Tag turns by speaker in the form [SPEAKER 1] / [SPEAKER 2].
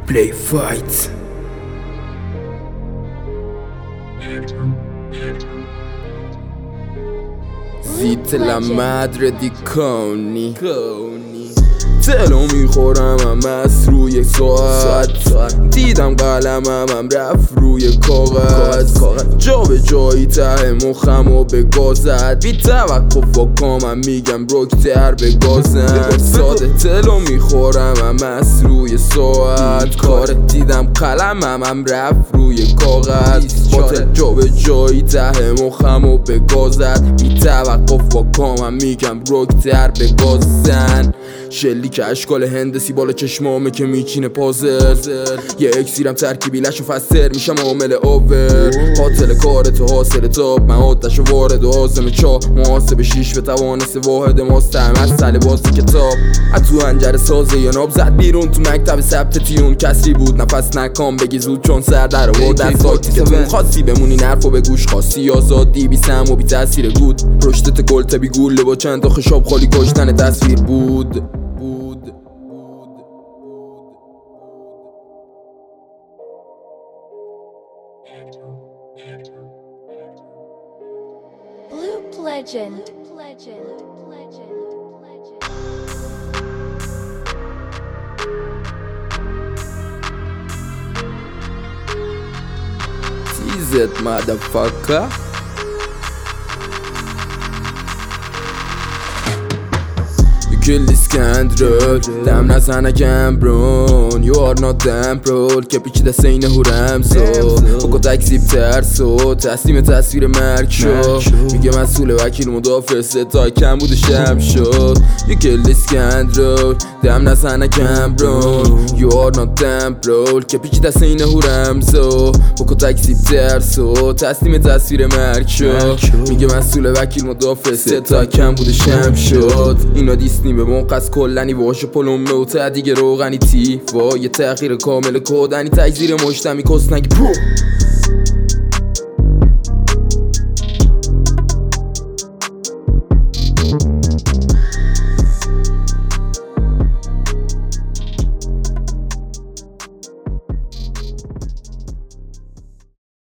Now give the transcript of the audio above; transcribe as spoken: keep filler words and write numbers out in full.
[SPEAKER 1] Play fight. زیت la madre di coni تلو میخورم هم از روی ساعت دیدم قلمم هم رفت روی کاغذ جا به جایی ته مخم و به گازد بی توقف و کامم میگم رکتر به گازن ساده تلو میخورم هم از روی ساعت کار دیدم قلمم هم رفت روی کاغذ باطل جا به جایی ته مخم و به گازد بی توقف و کامم میگم رکتر به گازن شلی که اشکال هندسی بالا چشمامه که میچینه پازل یه اکسیرم ترکیبی لش و فستر میشم عامل آور قاتل کارت حاصل تاب من آتش وارد و آزم چا محاسب شیش به توانست واحد ماست هم از سل بازی کتاب از تو هنجر سازه یا ناب زد بیرون تو مکتب ثبت تیون کسری بود نفس نکام بگی زود چون سر در آورد از سایتی که تو خاصی بمونی نرف و به گوش خاصی آزادی بی سم و بی تاثیر گود رشدت گلت بی گوله با چند تا خشاب خالی کشتن تصویر بود
[SPEAKER 2] Loop Legend. Legend. Legend. Legend.
[SPEAKER 1] T Z motherfucker. Kill this candle دم نزنه گمبرون You are not damn pro که پیچیده سینه هورم سو بکو تکسیب ترسو تسلیم تصویر مرگ شو میگه مسئول وکیل مدافع ستای کم بوده شب شد You kill this candle دم نزنه گمبرون You are not damn pro که پیچیده سینه هورم سو بکو تکسیب ترسو تسلیم تصویر مرگ شو میگه مسئول وکیل مدافع ستای کم بوده شب شد اینا دیسنی به موقع کلنی واشه پلومه و تا دیگه روغنی تیفا یه تغییر کامل کودنی تجزیر مشتمی کسنگی برو